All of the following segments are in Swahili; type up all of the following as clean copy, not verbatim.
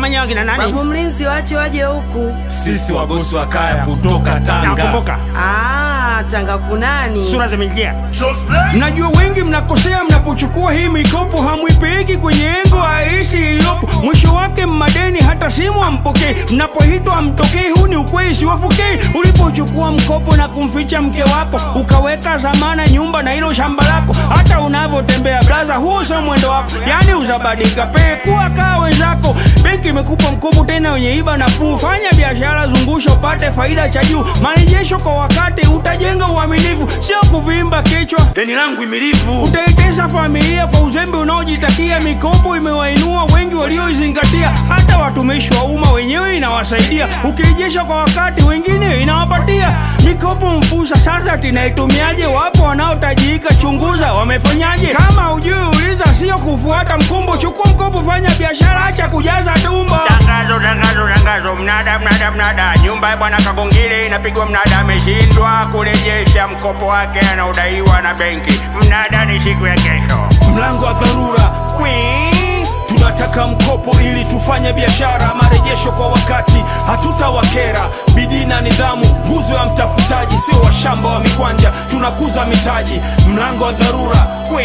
Unadanganya wakina nani? Babu Mlinzi waache waje huku. Sisi wagosi wa kaya kutoka Tanga. Nakumbuka. Tanga kunani? Sura zimeingia. Mnajua wengi mnakosea mnapochukua hii mikopo, hamuipeleki kwenye engo aishi iliyopo. Mwisho wake madeni hata simu hampokei. Mnapohitwa hamtokei, huu ni ukweli siwafukei. Ulipochukua mkopo na kumficha mke wako, ukaweka zamana nyumba na hilo shamba lako. Hata unavyotembea blaza, huo sio mwendo wako. Yani uzabadika kuwa kaa wenzako. Benki imekupa mkopo tena wenye iba nafuu. Fanya biashara, zungusha upate faida cha juu. Marejesho kwa wakati, utajenga uaminifu, sio kuvimba kichwa. Deni langu imilivu. Utaitesa familia kwa uzembe unaojitakia. Mikopo imewainua wengi walioizingatia. Hata watumishi wa umma wenyewe inawasaidia. Ukirejesha kwa wakati, wengine inawapatia. Mikopo mfusa sasa tunaitumiaje? Wapo wanaotajika, chunguza wamefanyaje. Kama hujui uliza, sio kufuata mkumbo. Chukua mkopo, fanya biashara, acha kujaza tumbo. Tangazo, mnada. Nyumba ya bwana Kagongile inapigwa mnada, ameshindwa kurejesha mkopo wake anaodaiwa na benki. Mnada ni siku ya kesho. Mlango wa dharura. Tunataka mkopo ili tufanye biashara, marejesho kwa wakati, hatutawakera. Bidii na nidhamu, nguzo ya mtafutaji, sio washamba wa mikwanja, tunakuza mitaji. Mlango wa dharura.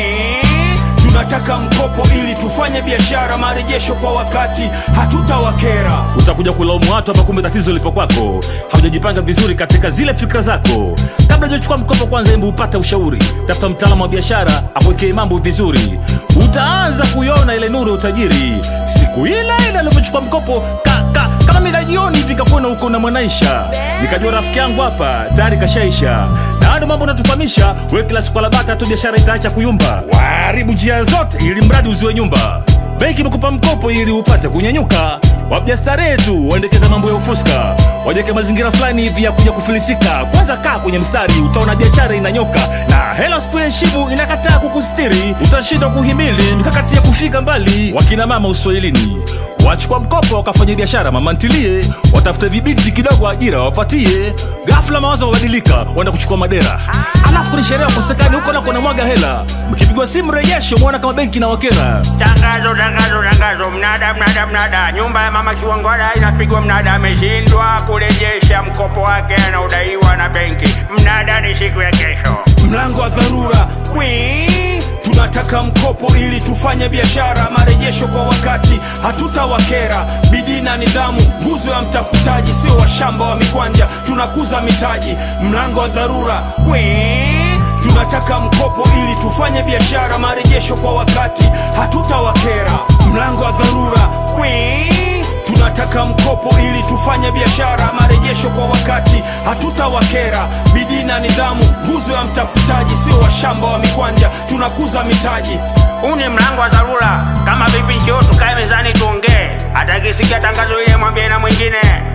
Tunataka mkopo ili tufanye biashara, marejesho kwa wakati, hatutawakera. Utakuja kulaumu watu hapa, kumbe tatizo lipo kwako. Haujajipanga vizuri katika zile fikra zako. Kabla hujachukua mkopo, kwanza hebu upate ushauri. Tafuta mtaalamu wa biashara akuwekee mambo vizuri. Utaanza kuiona ile nuru ya utajiri siku ile alipochukua mkopo. Kama mida jioni hivi kakuona huko na Mwanaisha, nikajua rafiki yangu hapa tayari kashaisha. Na ndio mambo natufahamisha, wewe kila siku labaka tu biashara itaacha kuyumba. Waharibu njia zote ili mradi uziwe nyumba. Benki imekupa mkopo ili upate kunyanyuka. Wabia starehe tu, waendekeza mambo ya ufuska. Wajeke mazingira fulani hivi ya kuja kufilisika. Kwanza kaa kwenye mstari, utaona biashara inanyoka. Na hela spureshibu inakataa kukustiri. Utashindwa kuhimili mikakati ya kufika mbali. Wakina mama uswahilini, wachukua mkopo wakafanya biashara mama ntilie. Watafute vibiti kidogo ajira wapatie. Ghafla mawazo mabadilika, waenda kuchukua madera. Alafu kuna sherehe kusekani huko na kuna mwaga hela. Mkipigwa simu rejesho, muona kama benki na wakera. Tangazo, mnada. Nyumba ya mama Kiwangwala inapigwa mnada, ameshindwa kurejesha mkopo wake anaodaiwa na benki. Mnada ni siku ya kesho. Mlango wa dharura. Tunataka mkopo ili tufanye biashara, marejesho kwa wakati, hatutawakera. Bidii na nidhamu, nguzo ya mtafutaji, sio washamba wa mikwanja, tunakuza mitaji. Mlango wa dharura. Tunataka mkopo ili tufanye biashara, marejesho kwa wakati, hatutawakera. Mlango wa dharura. Tunataka mkopo ili tufanye biashara, marejesho kwa wakati, hatutawakera. Bidii na nidhamu, nguzo ya mtafutaji, sio washamba wa mikwanja, tunakuza mitaji. Huu ni mlango wa dharura. Kama vipi njoo tukae mezani tuongee. Atakisikia tangazo ile mwambie na mwingine.